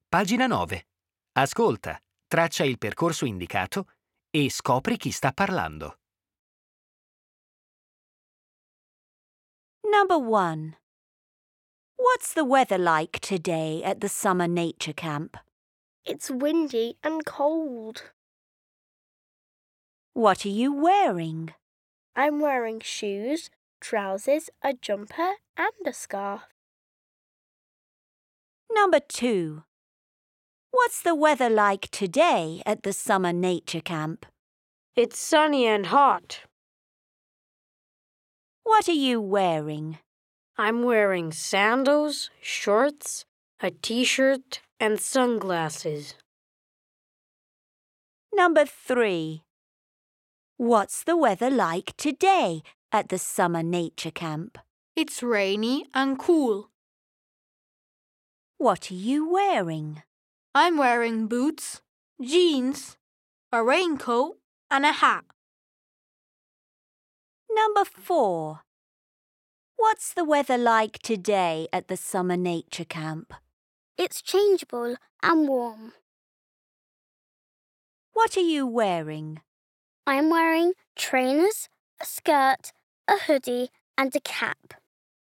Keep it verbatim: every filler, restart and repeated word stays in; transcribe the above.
Pagina nove. Ascolta, traccia il percorso indicato e scopri chi sta parlando. Number one. What's the weather like today at the summer nature camp? It's windy and cold. What are you wearing? I'm wearing shoes, trousers, a jumper and a scarf. Number two. What's the weather like today at the summer nature camp? It's sunny and hot. What are you wearing? I'm wearing sandals, shorts, a t-shirt, and sunglasses. Number three. What's the weather like today at the summer nature camp? It's rainy and cool. What are you wearing? I'm wearing boots, jeans, a raincoat, and a hat. Number four. What's the weather like today at the summer nature camp? It's changeable and warm. What are you wearing? I'm wearing trainers, a skirt, a hoodie and a cap.